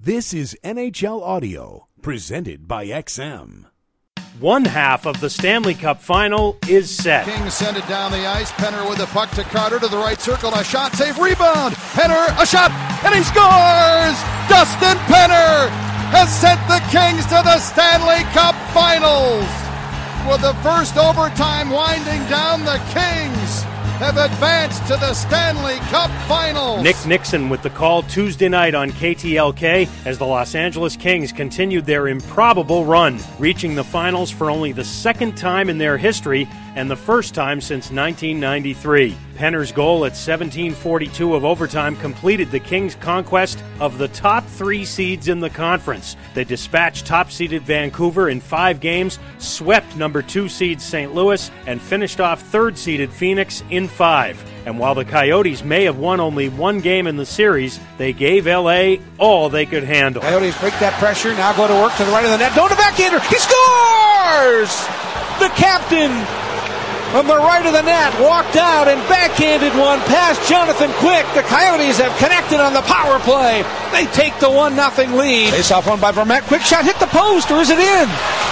This is NHL Audio, presented by XM. One half of the Stanley Cup Final is set. Kings send it down the ice. Penner with the puck to Carter to the right circle. A shot, save, rebound. Penner, a shot, and he scores! Dustin Penner has sent the Kings to the Stanley Cup Finals. With the first overtime winding down, the Kings have advanced to the Stanley Cup Finals. Nick Nixon with the call Tuesday night on KTLK as the Los Angeles Kings continued their improbable run, reaching the finals for only the second time in their history and the first time since 1993. Penner's goal at 17:42 of overtime completed the Kings' conquest of the top 3 seeds in the conference. They dispatched top-seeded Vancouver in 5 games, swept number 2 seed St. Louis, and finished off third-seeded Phoenix in 5. And while the Coyotes may have won only 1 game in the series, they gave L.A. all they could handle. Coyotes break that pressure, now go to work to the right of the net. Don't a backhander, he scores! The captain from the right of the net walked out and backhanded one past Jonathan Quick. The Coyotes have connected on the power play. They take the 1-0 lead. Face off one by Vermette. Quick shot hit the post, or is it in?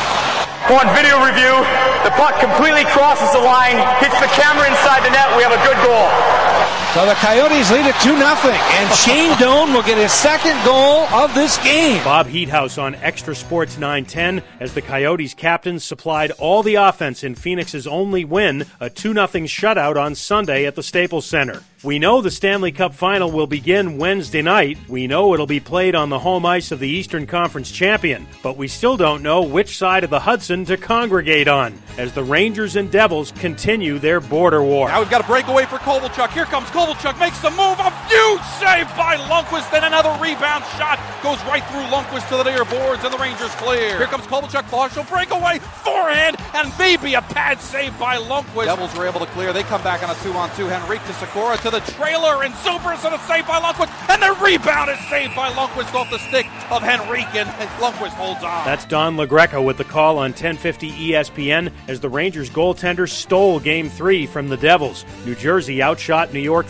On video review, the puck completely crosses the line, hits the camera inside the net. We have a good goal. So the Coyotes lead it 2-0, and Shane Doan will get his second goal of this game. Bob Heathouse on Extra Sports 910 as the Coyotes captain supplied all the offense in Phoenix's only win, a 2-0 shutout on Sunday at the Staples Center. We know the Stanley Cup Final will begin Wednesday night. We know it'll be played on the home ice of the Eastern Conference champion, but we still don't know which side of the Hudson to congregate on as the Rangers and Devils continue their border war. Now we've got a breakaway for Kovalchuk. Here comes Kovalchuk, makes the move. A huge save by Lundqvist, then another rebound shot goes right through Lundqvist to the near boards, and the Rangers clear. Here comes Kovalchuk, partial breakaway, forehand, and maybe a pad save by Lundqvist. Devils were able to clear. They come back on a 2-on-2. Henrique to Sikora to the trailer, and Zuber's on a save by Lundqvist, and the rebound is saved by Lundqvist off the stick of Henrique, and Lundqvist holds on. That's Don LaGreca with the call on 1050 ESPN as the Rangers goaltender stole Game 3 from the Devils. New Jersey outshot New York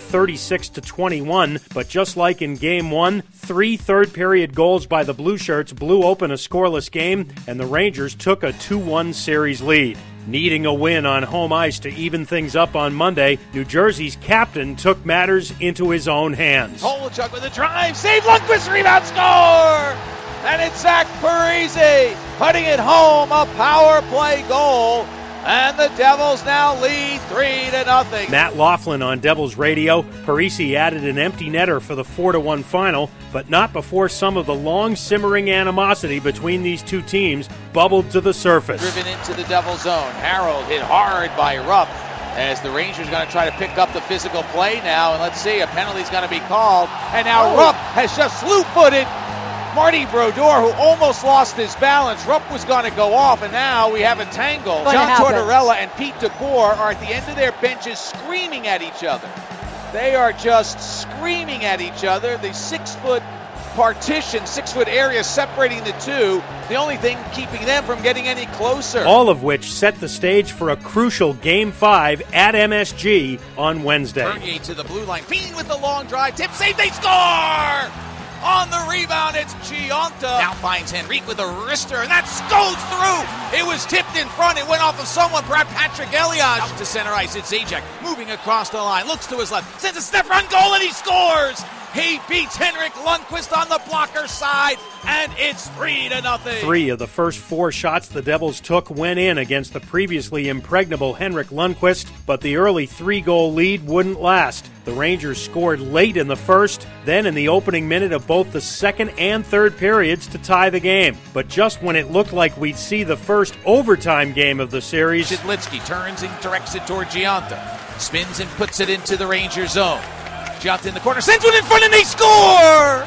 36-21, but just like in Game 1, 3 third-period goals by the Blue Shirts blew open a scoreless game, and the Rangers took a 2-1 series lead. Needing a win on home ice to even things up on Monday, New Jersey's captain took matters into his own hands. Kovalchuk with a drive, save, Lundqvist, rebound, score! And it's Zach Parise putting it home, a power play goal. And the Devils now lead 3-0. Matt Laughlin on Devils Radio. Parise added an empty netter for the 4-1 final, but not before some of the long-simmering animosity between these two teams bubbled to the surface. Driven into the Devils zone. Harold hit hard by Rupp as the Rangers are going to try to pick up the physical play now. And let's see, a penalty's going to be called. And now Rupp has just slew-footed Marty Brodeur, who almost lost his balance. Rupp was going to go off, and now we have a tangle. John Tortorella and Pete DeBoer are at the end of their benches screaming at each other. They are just screaming at each other. The 6-foot partition, 6-foot area separating the two, the only thing keeping them from getting any closer. All of which set the stage for a crucial Game 5 at MSG on Wednesday. Bernier to the blue line, feeding with the long drive, tip save, they score! On the rebound, it's Gionta. Now finds Henrique with a wrister, and that goes through. It was tipped in front. It went off of someone, perhaps Patrick Elias. Out to center ice, it's Zajac moving across the line. Looks to his left, sends a step run goal, and he scores. He beats Henrik Lundqvist on the blocker side, and it's 3-0. 3 of the first 4 shots the Devils took went in against the previously impregnable Henrik Lundqvist, but the early 3-goal lead wouldn't last. The Rangers scored late in the first, then in the opening minute of both the second and third periods to tie the game. But just when it looked like we'd see the first overtime game of the series, Zidlitsky turns and directs it toward Gionta. Spins and puts it into the Ranger zone. Gionta in the corner, sends one in front, and they score!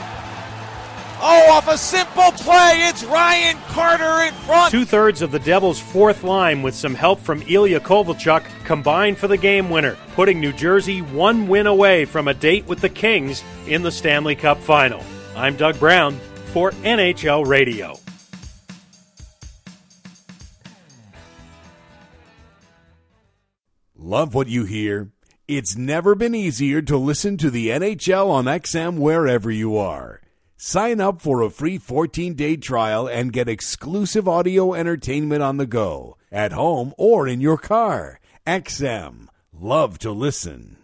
Oh, off a simple play, it's Ryan Carter in front. 2/3 of the Devils' fourth line with some help from Ilya Kovalchuk combined for the game winner, putting New Jersey 1 win away from a date with the Kings in the Stanley Cup Final. I'm Doug Brown for NHL Radio. Love what you hear? It's never been easier to listen to the NHL on XM wherever you are. Sign up for a free 14-day trial and get exclusive audio entertainment on the go, at home or in your car. XM. Love to listen.